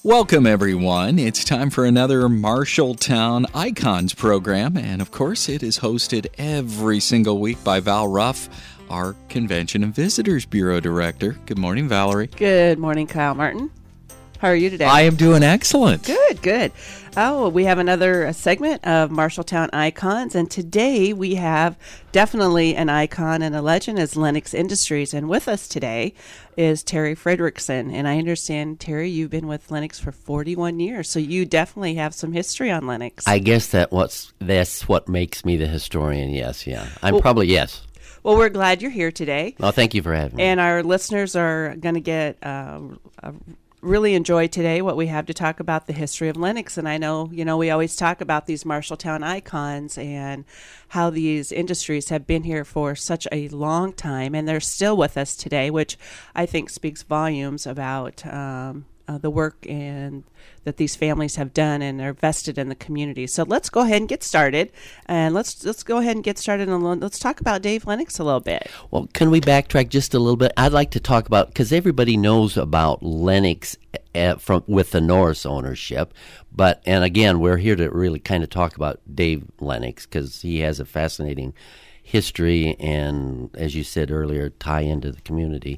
Welcome, everyone. It's time for another Marshalltown Icons program. And, of course, it is hosted every single week by Val Ruff, our Convention and Visitors Bureau Director. Good morning, Valerie. Good morning, Kyle Martin. How are you today? I am doing excellent. Good. Oh, we have another segment of Marshalltown Icons, and today we have definitely an icon and a legend as Lennox Industries. And with us today is Terry Fredrickson. And I understand, Terry, you've been with Lennox for 41 years, so you definitely have some history on Lennox. I guess that's what makes me the historian, yes. Yes. Well, we're glad you're here today. Well, thank you for having me. And our listeners are going to get really enjoy today what we have to talk about the history of Lennox. And I know, we always talk about these Marshalltown icons and how these industries have been here for such a long time, and they're still with us today, which I think speaks volumes about the work and that these families have done and are vested in the community. So let's go ahead and get started, and let's go ahead and get started and let's talk about Dave Lennox a little bit. Well, can we backtrack just a little bit? I'd like to talk about, because everybody knows about Lennox with the Norris ownership, and again, we're here to really kind of talk about Dave Lennox because he has a fascinating history and, as you said earlier, tie into the community.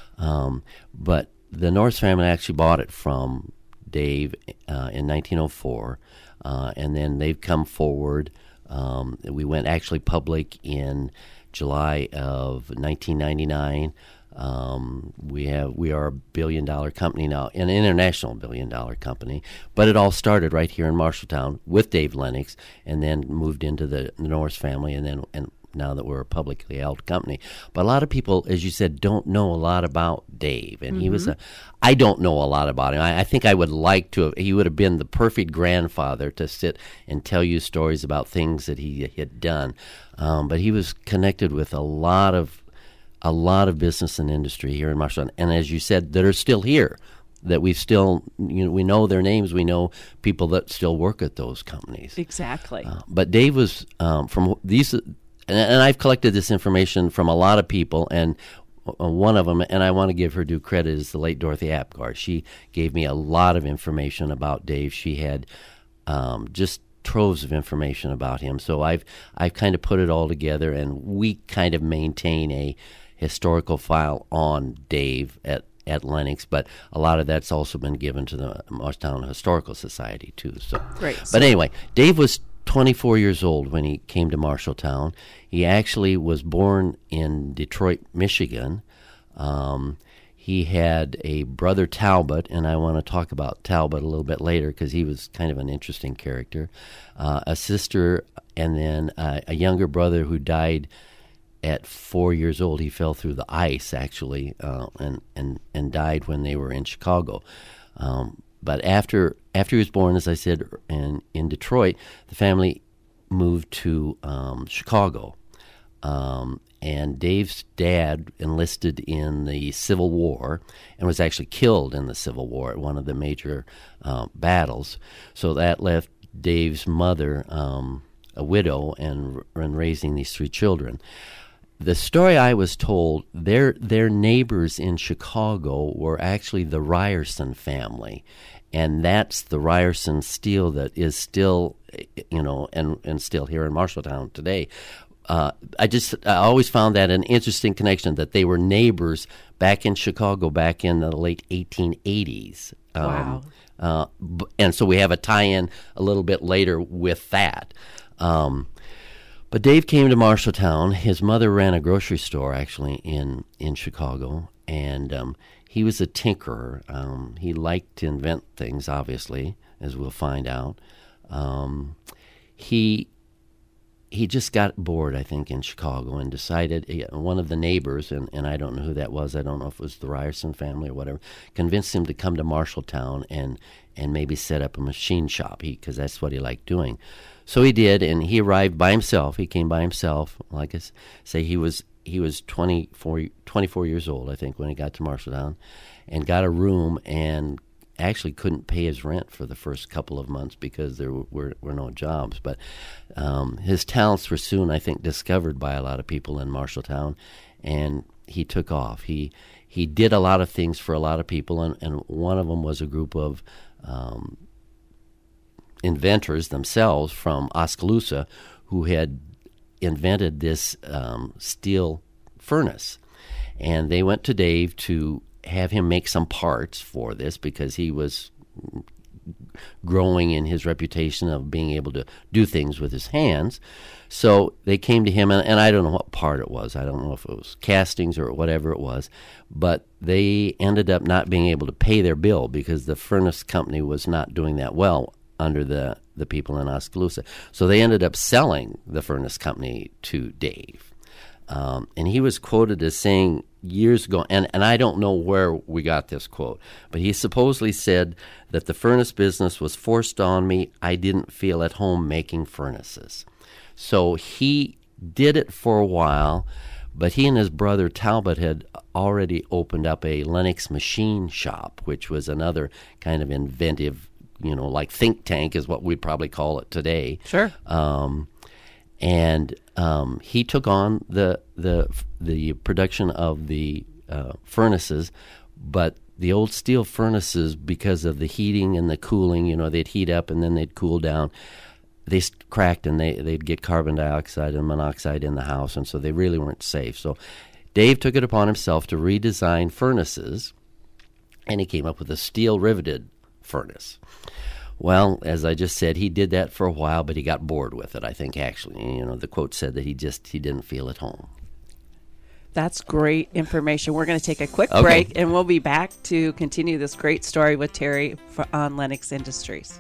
But the Norris family actually bought it from Dave in 1904, and then they've come forward. We went actually public in July of 1999. We are a $1 billion company now, an international $1 billion company, but it all started right here in Marshalltown with Dave Lennox, and then moved into the Norris family, and now that we're a publicly held company. But a lot of people, as you said, don't know a lot about Dave. And I don't know a lot about him. I think I would like to he would have been the perfect grandfather to sit and tell you stories about things that he had done. But he was connected with a lot of business and industry here in Marshalltown. And as you said, that are still here, that we've still, we know their names, we know people that still work at those companies. Exactly. But Dave was from these. And I've collected this information from a lot of people, and one of them, and I want to give her due credit, is the late Dorothy Apgar. She gave me a lot of information about Dave. She had just troves of information about him. So I've kind of put it all together, and we kind of maintain a historical file on Dave at Lennox, but a lot of that's also been given to the Marshalltown Historical Society too. So, great. But anyway, Dave was 24 years old when he came to Marshalltown. He actually was born in Detroit, Michigan. He had a brother, Talbot, and I want to talk about Talbot a little bit later because he was kind of an interesting character. A sister, and then a younger brother who died at 4 years old. He fell through the ice, actually, and died when they were in Chicago. But after he was born, as I said, in Detroit, the family moved to Chicago. And Dave's dad enlisted in the Civil War and was actually killed in the Civil War at one of the major battles. So that left Dave's mother a widow and raising these three children. The story I was told, their neighbors in Chicago were actually the Ryerson family. And that's the Ryerson steel that is still, and still here in Marshalltown today. I always found that an interesting connection, that they were neighbors back in Chicago back in the late 1880s. Wow. And so we have a tie-in a little bit later with that. But Dave came to Marshalltown. His mother ran a grocery store, actually, in Chicago, and he was a tinkerer. He liked to invent things, obviously, as we'll find out. He just got bored, I think, in Chicago and decided, one of the neighbors, and I don't know who that was, I don't know if it was the Ryerson family or whatever, convinced him to come to Marshalltown and maybe set up a machine shop, because that's what he liked doing. So he did, and he arrived by himself. He came by himself. Like I say, he was 24 years old, I think, when he got to Marshalltown, and got a room and actually couldn't pay his rent for the first couple of months because there were no jobs. But his talents were soon, I think, discovered by a lot of people in Marshalltown, and he took off. He he did a lot of things for a lot of people, and one of them was a group of inventors themselves from Oskaloosa who had invented this steel furnace. And they went to Dave to have him make some parts for this because he was growing in his reputation of being able to do things with his hands. So they came to him, and I don't know what part it was. I don't know if it was castings or whatever it was, but they ended up not being able to pay their bill because the furnace company was not doing that well under the people in Oskaloosa. So they ended up selling the furnace company to Dave. And he was quoted as saying years ago, and I don't know where we got this quote, but he supposedly said that the furnace business was forced on me. I didn't feel at home making furnaces. So he did it for a while, but he and his brother Talbot had already opened up a Lennox machine shop, which was another kind of inventive, like think tank is what we'd probably call it today. Sure. And he took on the production of the furnaces, but the old steel furnaces, because of the heating and the cooling, they'd heat up and then they'd cool down. They cracked and they'd get carbon dioxide and monoxide in the house, and so they really weren't safe. So Dave took it upon himself to redesign furnaces, and he came up with a steel riveted furnace. Well, as I just said, he did that for a while, but he got bored with it, I think, actually. The quote said that he didn't feel at home. That's great information. We're going to take a quick break, and we'll be back to continue this great story with Terry on Lennox Industries.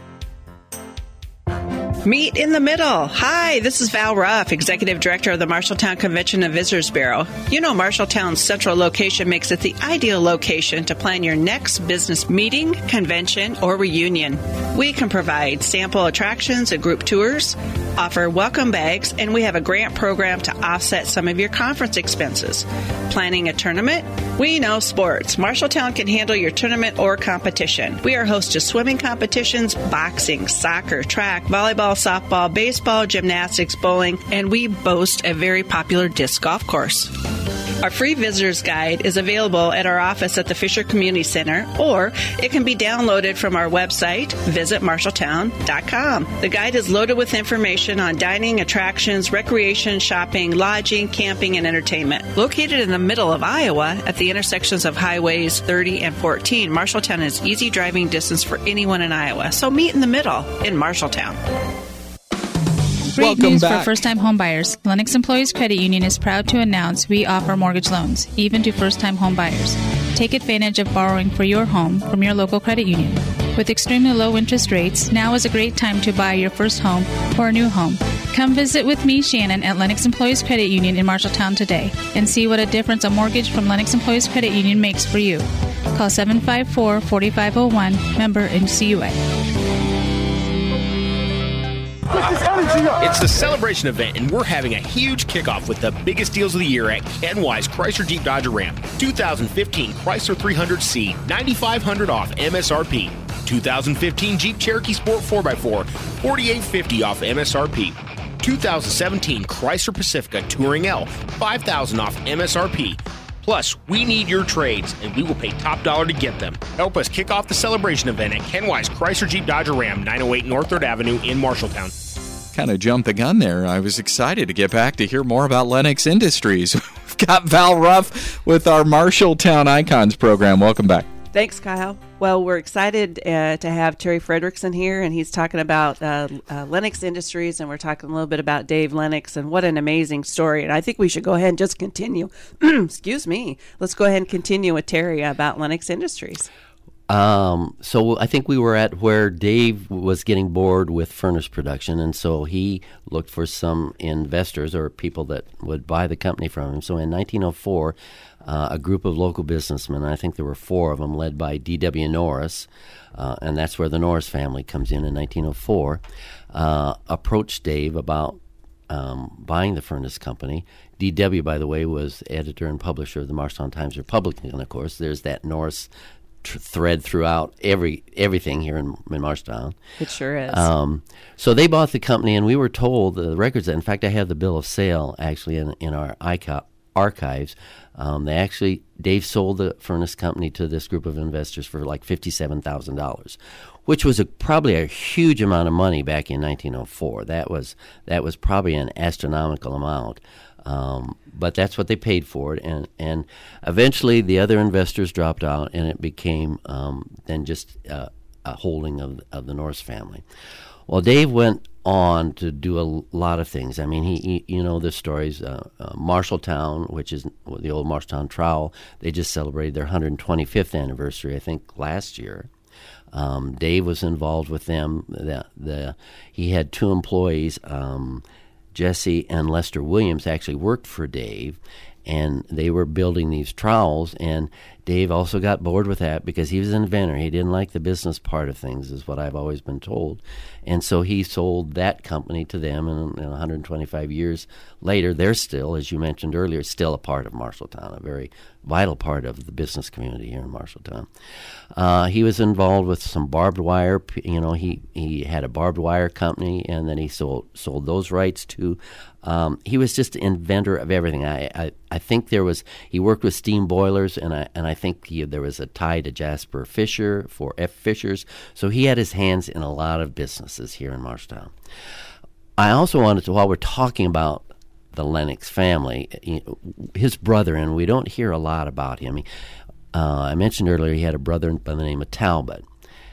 Meet in the middle. Hi, this is Val Ruff, Executive Director of the Marshalltown Convention and Visitors Bureau. Marshalltown's central location makes it the ideal location to plan your next business meeting, convention, or reunion. We can provide sample attractions and group tours, offer welcome bags, and we have a grant program to offset some of your conference expenses. Planning a tournament? We know sports. Marshalltown can handle your tournament or competition. We are host to swimming competitions, boxing, soccer, track, volleyball, softball, baseball, gymnastics, bowling, and we boast a very popular disc golf course. Our free visitor's guide is available at our office at the Fisher Community Center, or it can be downloaded from our website, visitmarshalltown.com. The guide is loaded with information on dining, attractions, recreation, shopping, lodging, camping, and entertainment. Located in the middle of Iowa at the intersections of Highways 30 and 14, Marshalltown is easy driving distance for anyone in Iowa. So meet in the middle in Marshalltown. Great news for first-time homebuyers. Lennox Employees Credit Union is proud to announce we offer mortgage loans, even to first-time homebuyers. Take advantage of borrowing for your home from your local credit union. With extremely low interest rates, now is a great time to buy your first home or a new home. Come visit with me, Shannon, at Lennox Employees Credit Union in Marshalltown today and see what a difference a mortgage from Lennox Employees Credit Union makes for you. Call 754-4501, member NCUA. It's the celebration event, and we're having a huge kickoff with the biggest deals of the year at Ken Wise Chrysler Jeep Dodge Ram. 2015 Chrysler 300C, $9,500 off MSRP. 2015 Jeep Cherokee Sport 4x4, $4,850 off MSRP. 2017 Chrysler Pacifica Touring L, $5,000 off MSRP. Plus, we need your trades, and we will pay top dollar to get them. Help us kick off the celebration event at Ken Wise Chrysler Jeep Dodge Ram, 908 North 3rd Avenue in Marshalltown. Kind of jumped the gun there. I was excited to get back to hear more about Lennox Industries. We've got Val Ruff with our Marshalltown Icons program. Welcome back. Thanks, Kyle. Well, we're excited to have Terry Fredrickson here, and he's talking about Lennox Industries, and we're talking a little bit about Dave Lennox, and what an amazing story. And I think we should go ahead and just continue. Excuse me. Let's go ahead and continue with Terry about Lennox Industries. So I think we were at where Dave was getting bored with furnace production, and so he looked for some investors or people that would buy the company from him. So in 1904, a group of local businessmen, I think there were 4 of them, led by D.W. Norris, and that's where the Norris family comes in 1904, approached Dave about buying the furnace company. D.W., by the way, was editor and publisher of the Marshalltown Times-Republican, of course. There's that Norris thread throughout everything here in Marshalltown. It sure is. So they bought the company, and we were told the records. In fact, I have the bill of sale actually in our archives. Dave sold the furnace company to this group of investors for like $57,000, which was probably a huge amount of money back in 1904. That was probably an astronomical amount. But that's what they paid for it, and eventually the other investors dropped out, and it became then just a holding of the Norris family. Well, Dave went on to do a lot of things. I mean, he you know the stories. Marshalltown, which is the old Marshalltown Trowel, they just celebrated their 125th anniversary, I think, last year. Dave was involved with them. He had two employees. Jesse and Lester Williams actually worked for Dave, and they were building these trowels, and Dave also got bored with that because he was an inventor. He didn't like the business part of things, is what I've always been told. And so he sold that company to them, and 125 years later, they're still, as you mentioned earlier, still a part of Marshalltown, a very vital part of the business community here in Marshalltown. He was involved with some barbed wire. He had a barbed wire company, and then he sold those rights to. He was just an inventor of everything. I think he worked with steam boilers, and I think there was a tie to Jasper Fisher for F. Fishers. So he had his hands in a lot of businesses here in Marshalltown. I also wanted to, while we're talking about the Lennox family, his brother, and we don't hear a lot about him. I mentioned earlier he had a brother by the name of Talbot.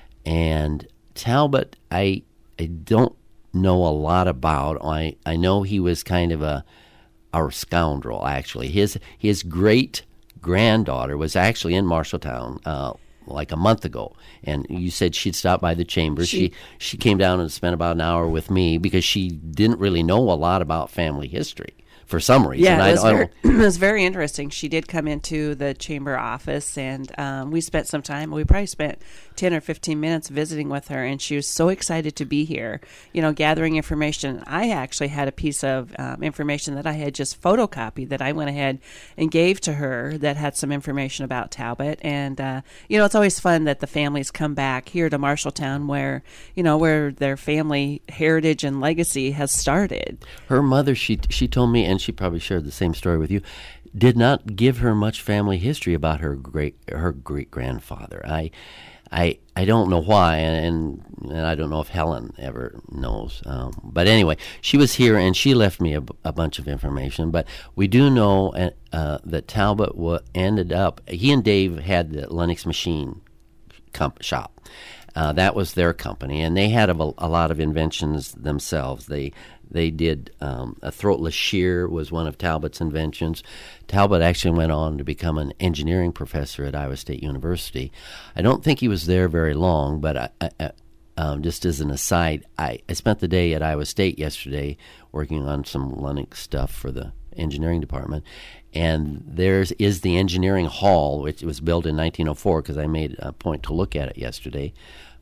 And Talbot, I don't know a lot about. I know he was kind of a scoundrel, actually. His great-granddaughter was actually in Marshalltown like a month ago, and you said she'd stopped by the chamber. She came down and spent about an hour with me because she didn't really know a lot about family history for some reason. Yeah, it was very interesting. She did come into the chamber office, and we spent some time. We probably spent 10 or 15 minutes visiting with her, and she was so excited to be here, gathering information. I actually had a piece of information that I had just photocopied that I went ahead and gave to her that had some information about Talbot. And, it's always fun that the families come back here to Marshalltown where their family heritage and legacy has started. Her mother, she told me, and she probably shared the same story with you, did not give her much family history about her great grandfather. I don't know why, and I don't know if Helen ever knows. But anyway, she was here, and she left me a bunch of information. But we do know that Talbot ended up. He and Dave had the Lennox Machine shop. That was their company, and they had a lot of inventions themselves. They did a throatless shear was one of Talbot's inventions. Talbot actually went on to become an engineering professor at Iowa State University. I don't think he was there very long, but just as an aside, I spent the day at Iowa State yesterday working on some Lennox stuff for the engineering department, and there is the engineering hall, which was built in 1904 because I made a point to look at it yesterday.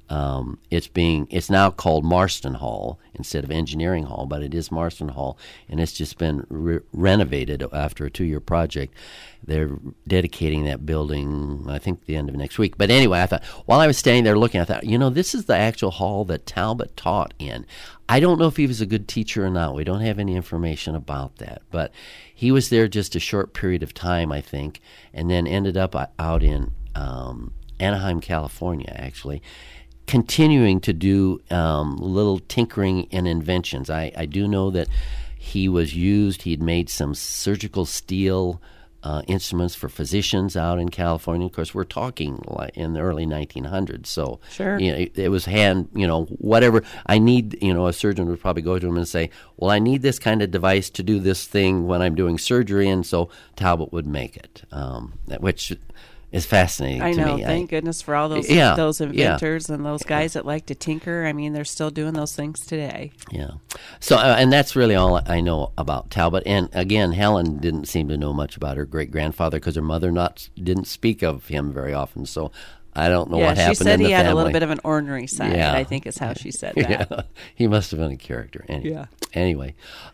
It's now called Marston Hall instead of Engineering Hall, but it is Marston Hall, and it's just been renovated after a 2-year project. They're dedicating that building, I think, the end of next week. But anyway, I thought, while I was standing there looking, I thought, this is the actual hall that Talbot taught in. I don't know if he was a good teacher or not. We don't have any information about that. But he was there just a short period of time, I think, and then ended up out in Anaheim, California, actually, continuing to do little tinkering and inventions. I do know that he'd made some surgical steel instruments for physicians out in California. Of course, we're talking like in the early 1900s. So sure. It was whatever I need, a surgeon would probably go to him and say, well, I need this kind of device to do this thing when I'm doing surgery. And so Talbot would make it, which is fascinating to me. I know. Thank goodness for all those inventors and those guys that like to tinker. I mean, they're still doing those things today. Yeah. So, and that's really all I know about Talbot. And again, Helen didn't seem to know much about her great-grandfather because her mother didn't speak of him very often. So I don't know what happened in the family. She said he had a little bit of an ornery side, I think is how she said that. Yeah. He must have been a character. Anyway.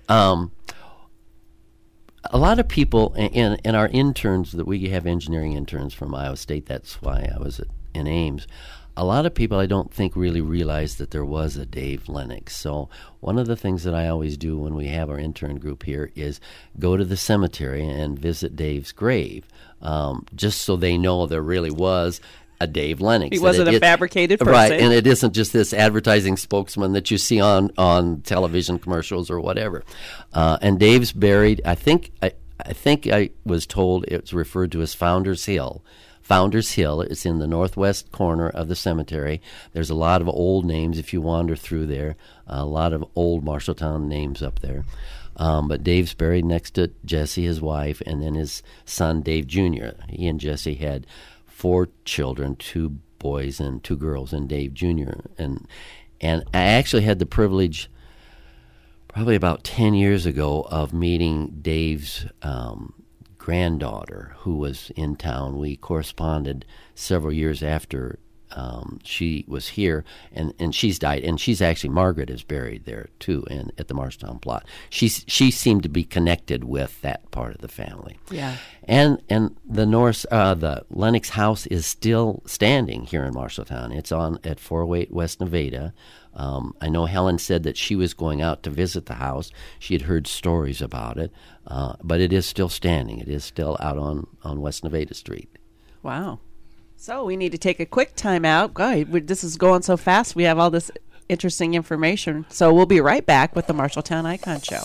A lot of people in our interns, that we have engineering interns from Iowa State, that's why I was in Ames, a lot of people I don't think really realize that there was a Dave Lennox. So one of the things that I always do when we have our intern group here is go to the cemetery and visit Dave's grave, just so they know there really was a Dave Lennox. He wasn't a fabricated person. Right, and it isn't just this advertising spokesman that you see on television commercials or whatever. And Dave's buried, I think I was told it's referred to as Founders Hill. Founders Hill is in the northwest corner of the cemetery. There's a lot of old names if you wander through there, a lot of old Marshalltown names up there. But Dave's buried next to Jesse, his wife, and then his son, Dave Jr. He and Jesse had 4 children, 2 boys and 2 girls, and Dave Jr. And I actually had the privilege probably about 10 years ago of meeting Dave's granddaughter who was in town. We corresponded several years after she was here, and she's died, and she's actually, Margaret is buried there too, at the Marshalltown plot. She seemed to be connected with that part of the family. Yeah. And the Lennox house is still standing here in Marshalltown. It's on at 408 West Nevada. I know Helen said that she was going out to visit the house. She had heard stories about it, but it is still standing. It is still out on West Nevada Street. Wow. So we need to take a quick time out. God, this is going so fast. We have all this interesting information. So we'll be right back with the Marshalltown Icon Show.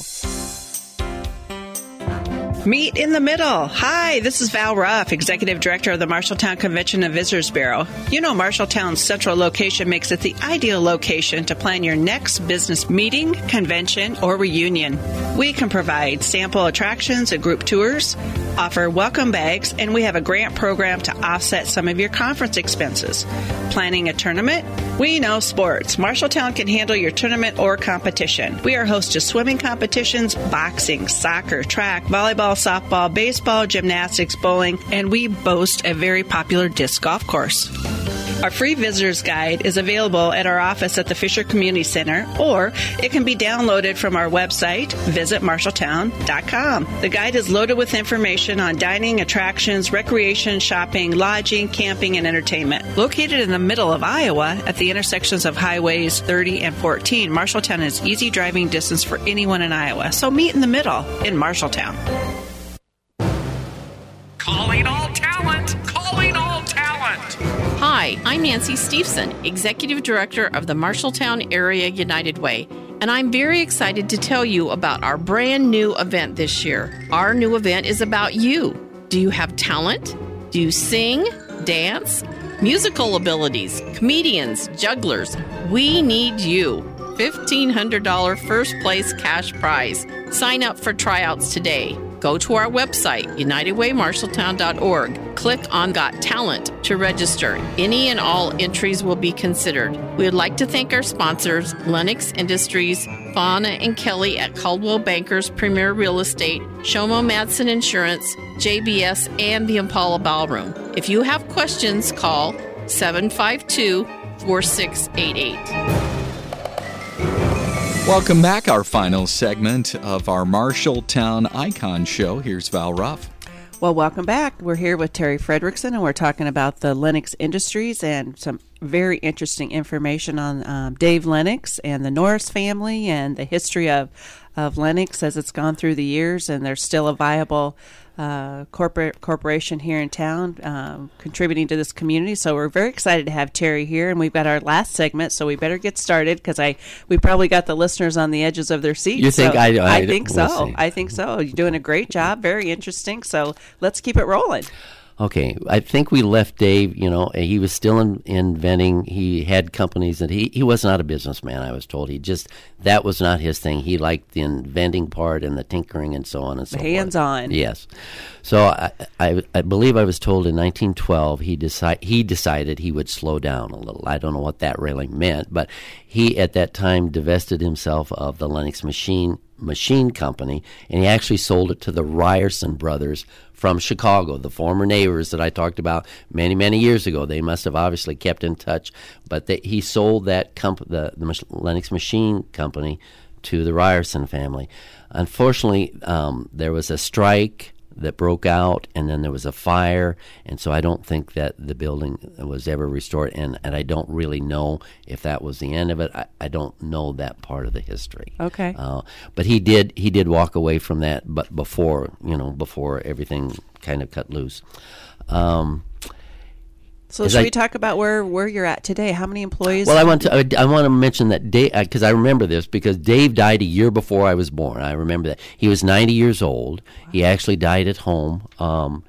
Meet in the Middle. Hi, this is Val Ruff, Executive Director of the Marshalltown Convention and Visitors Bureau. You know, Marshalltown's central location makes it the ideal location to plan your next business meeting, convention, or reunion. We can provide sample attractions and group tours, offer welcome bags, and we have a grant program to offset some of your conference expenses. Planning a tournament? We know sports. Marshalltown can handle your tournament or competition. We are host to swimming competitions, boxing, soccer, track, volleyball, softball, baseball, gymnastics, bowling, and we boast a very popular disc golf course. Our free visitor's guide is available at our office at the Fisher Community Center, or it can be downloaded from our website, visitmarshalltown.com. The guide is loaded with information on dining, attractions, recreation, shopping, lodging, camping, and entertainment. Located in the middle of Iowa at the intersections of Highways 30 and 14, Marshalltown is easy driving distance for anyone in Iowa. So meet in the middle in Marshalltown. Calling all talent! Calling all talent! Hi, I'm Nancy Steveson, Executive Director of the Marshalltown Area United Way, and I'm very excited to tell you about our brand new event this year. Our new event is about you. Do you have talent? Do you sing, dance, musical abilities, comedians, jugglers? We need you. $1,500 first place cash prize. Sign up for tryouts today. Go to our website, unitedwaymarshalltown.org. Click on Got Talent to register. Any and all entries will be considered. We would like to thank our sponsors, Lennox Industries, Fauna and Kelly at Caldwell Bankers Premier Real Estate, Shomo Madsen Insurance, JBS, and the Impala Ballroom. If you have questions, call 752-4688. Welcome back. Our final segment of our Marshalltown Icon Show. Here's Val Ruff. Well, welcome back. We're here with Terry Fredrickson, and we're talking about the Lennox Industries and some very interesting information on Dave Lennox and the Norris family and the history of Lennox as it's gone through the years, and they're still a viable corporation here in town, contributing to this community. So we're very excited to have Terry here, and we've got our last segment, so we better get started because we probably got the listeners on the edges of their seats. You think? So I think so. We'll I think so. You're doing a great job. Very interesting. So let's keep it rolling. Okay, I think we left Dave, he was still inventing. He had companies, and he was not a businessman, I was told. That was not his thing. He liked the inventing part and the tinkering and so on and so forth. Hands-on. Yes. So I believe I was told in 1912 he decided he would slow down a little. I don't know what that really meant, but he at that time divested himself of the Lennox Machine Company, and he actually sold it to the Ryerson brothers from Chicago, the former neighbors that I talked about many, many years ago. They must have obviously kept in touch, but he sold that the Lennox Machine Company to the Ryerson family. Unfortunately, there was a strike. that broke out, and then there was a fire, and so I don't think that the building was ever restored, and I don't really know if that was the end of it. I don't know that part of the history. Okay. But he did walk away from that, but before everything kind of cut loose. So should we talk about where you're at today? How many employees? Well, I want to mention that Dave, because I remember this, because Dave died a year before I was born. I remember that. He was 90 years old. Wow. He actually died at home. And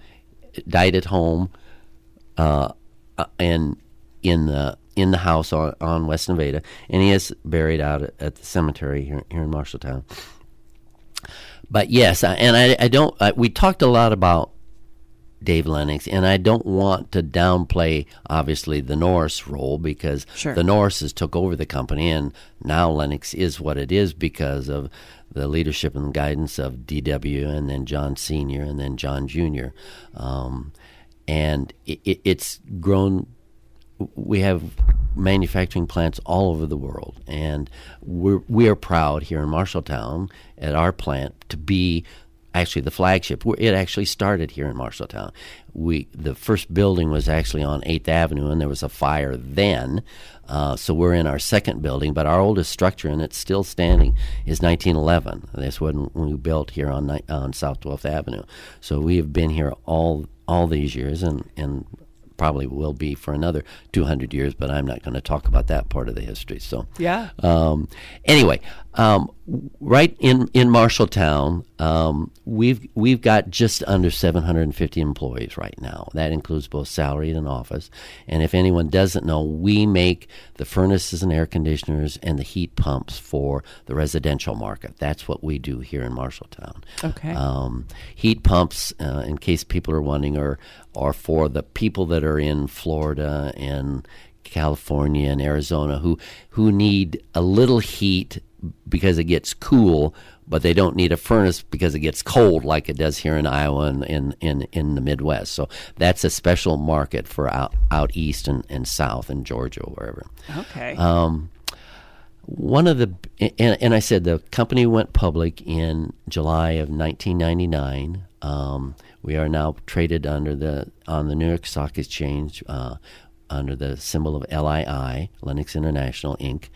in the house on West Nevada, and he is buried out at the cemetery here in Marshalltown. But yes, we talked a lot about Dave Lennox, and I don't want to downplay, obviously, the Norris role, because the Norrises took over the company, and now Lennox is what it is because of the leadership and guidance of D.W. and then John Sr. and then John Jr. And it's grown. We have manufacturing plants all over the world, and we are proud here in Marshalltown at our plant to be actually the flagship. It actually started here in Marshalltown. The first building was actually on 8th Avenue, and there was a fire then. So we're in our second building, but our oldest structure, and it's still standing, is 1911. That's when we built here on South 12th Avenue. So we have been here all these years, and probably will be for another 200 years, but I'm not going to talk about that part of the history. So yeah. Anyway, right in Marshalltown, we've got just under 750 employees right now. That includes both salaried and office. And if anyone doesn't know, we make the furnaces and air conditioners and the heat pumps for the residential market. That's what we do here in Marshalltown. Okay. Heat pumps, in case people are wondering, are for the people that are in Florida and California and Arizona who need a little heat because it gets cool, but they don't need a furnace because it gets cold like it does here in Iowa and in the Midwest. So that's a special market for out east and south and Georgia or wherever. Okay. One of the and I said the company went public in July of 1999. We are now traded on the New York Stock Exchange under the symbol of LII, Lennox International Inc.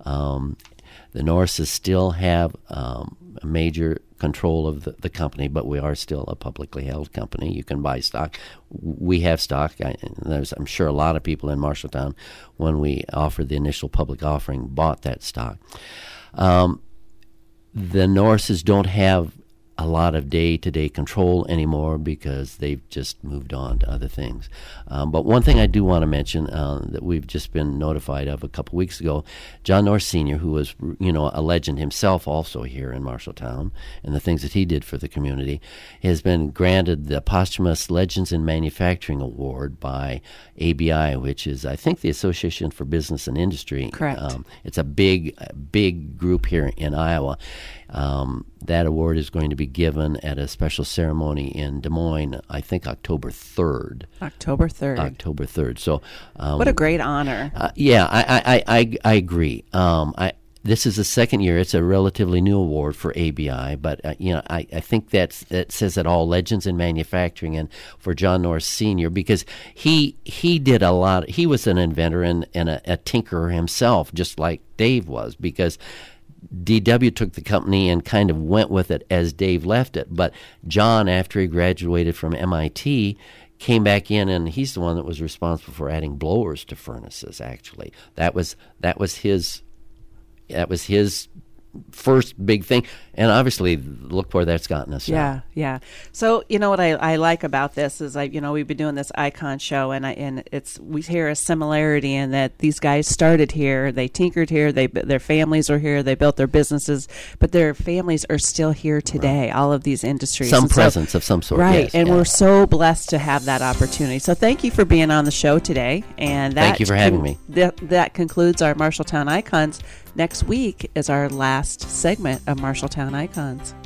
The Norrises still have a major control of the company, but we are still a publicly held company. You can buy stock. We have stock. I'm sure a lot of people in Marshalltown, when we offered the initial public offering, bought that stock. The Norrises don't have a lot of day-to-day control anymore because they've just moved on to other things. But one thing I do want to mention that we've just been notified of a couple weeks ago, John Norris Sr., who was a legend himself also here in Marshalltown, and the things that he did for the community, has been granted the posthumous Legends in Manufacturing Award by ABI, which is, I think, the Association for Business and Industry. Correct. It's a big group here in Iowa. That award is going to be given at a special ceremony in Des Moines, I think October 3rd. October 3rd. So, what a great honor. Yeah, I agree. This is the second year. It's a relatively new award for ABI, but I think that says it all. Legends in Manufacturing, and for John Norris Sr., because he did a lot. He was an inventor and a tinkerer himself, just like Dave was, because DW took the company and kind of went with it as Dave left it. But John, after he graduated from MIT, came back in, and he's the one that was responsible for adding blowers to furnaces. Actually, that was his first big thing, and obviously look where that's gotten us. Yeah. So what I like about this is we've been doing this Icon show, and we hear a similarity in that these guys started here, they tinkered here, their families were here, they built their businesses, but their families are still here today. Right. All of these industries, some presence of some sort, right? Yes, and we're so blessed to have that opportunity. So thank you for being on the show today, and thank you for having me. That concludes our Marshalltown Icons. Next week is our last segment of Marshalltown Icons.